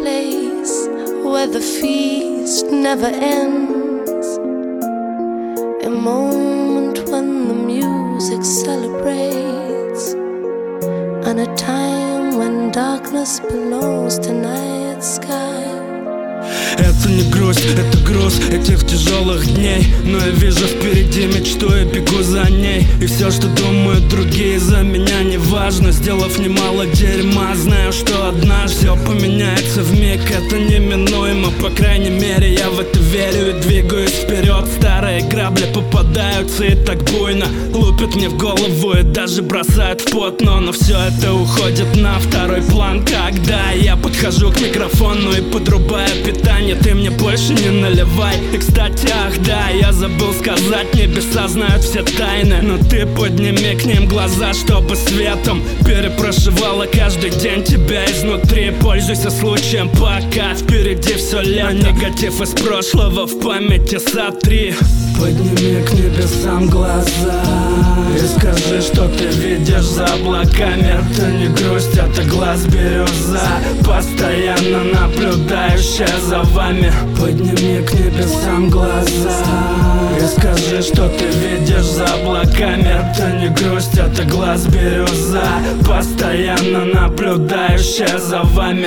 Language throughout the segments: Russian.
place where the feast never ends, a moment when the music celebrates, and a time when darkness belongs to night sky. Это не грусть, это груз этих тяжелых дней, но я вижу впереди мечту и бегу за ней. И все, что думают другие, за меня не важно. Сделав немало дерьма, знаю, что однажды все поменяется вмиг. Это неминуемо, по крайней мере я в это верю и двигаюсь вперед. Старые грабли попадаются и так буйно лупят мне в голову и даже бросают в пот. Но все это уходит на второй план, когда я подхожу к микрофону и подрубаю питание. Ты мне больше не наливай. И кстати, ах да, я забыл сказать, небеса знают все тайны, но ты подними к ним глаза, чтобы светом перепрошивала каждый день тебя изнутри. Пользуйся случаем, пока впереди все лето. Негатив из прошлого в памяти сотри. Подними к небесам глаза и скажи, что ты видишь за облаками. Это не грусть, это глаз бирюза, постоянно наблюдающая за вами. Подними к небесам глаза и скажи, что ты видишь за облаками. Это не грусть, это глаз бирюза, постоянно наблюдающая за вами.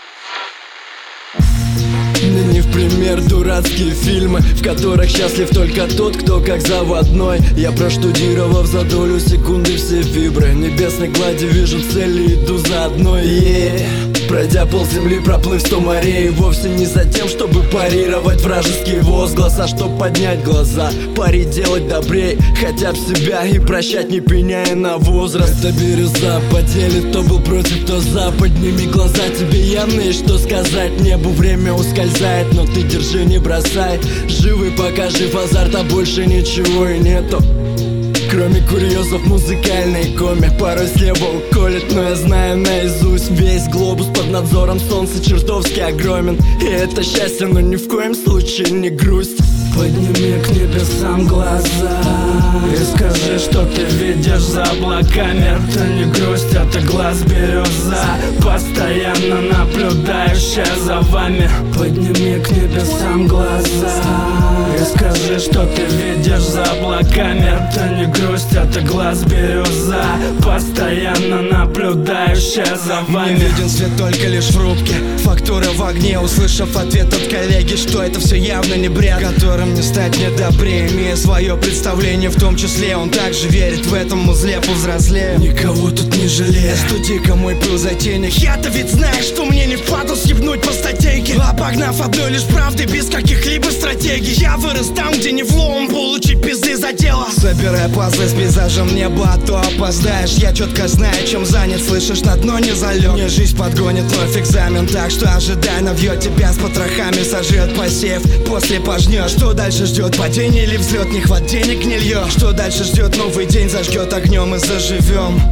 Не в пример дурацкие фильмы, в которых счастлив только тот, кто как заводной. Я проштудировав за долю секунды все фибры небесной глади, вижу цели, иду за одной. Пройдя полземли, проплыв 100 морей, вовсе не за тем, чтобы парировать вражеские возгласы, а чтоб поднять глаза, пари делать добрей, хотя б себя и прощать, не пеняя на возраст. Это бирюза поделит, кто был против, кто за. Подними глаза, тебе явно есть что сказать. Небу время ускользает, но ты держи, не бросай. Живый пока жив азарт, а больше ничего и нету, кроме курьезов музыкальной коме. Порой слева уколет, но я знаю наизусть весь глобус. Под надзором солнца чертовски огромен, и это счастье, но ни в коем случае не грусть. Подними к небесам глаза и скажи, что ты видишь за облаками. Это не грусть, это глаз бирюза, постоянно наблюдающая за вами. Подними к небесам глаза и скажи, что ты видишь за облаками. Это не грусть, это глаз бирюза, постоянно наблюдающая за вами. Не виден свет только лишь в рубке, фактура в огне. Услышав ответ от коллеги, что это все явно не бред, которым не стать мне добрее, имея свое представление в том числе. Он также верит в этом узле, повзрослее, никого тут не жалея. Студи-ка мой пыл затейник. Я-то ведь знаешь, что мне не впадло съебнуть по статейке, обогнав одной лишь правды без каких-либо стратегий. Я вырос там, где не влом получить пизды за дело. Собирая пазлы с пейзажем неба, а то опоздаешь. Я четко знаю, чем занят, слышишь, на дно не залег. Мне жизнь подгонит вновь экзамен, так что ожидай, навьет тебя с потрохами, сожрет посев, после пожнешь. Что дальше ждет, падение или взлет, нехват денег не льет? Что дальше ждет, новый день зажгет огнем и заживем.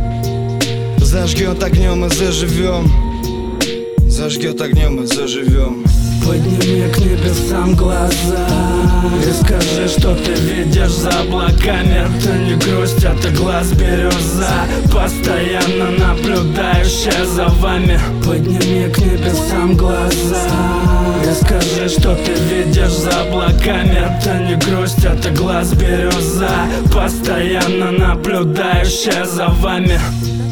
Зажгет огнем и заживем. Зажгет огнем и заживем. Подними к небесам глаза и скажи, что ты видишь за облаками. Это не грусть, это глаз бирюза, постоянно наблюдающая за вами. Подними к небесам глаза и скажи, что ты видишь за облаками. Это не грусть, это глаз бирюза, постоянно наблюдающая за вами.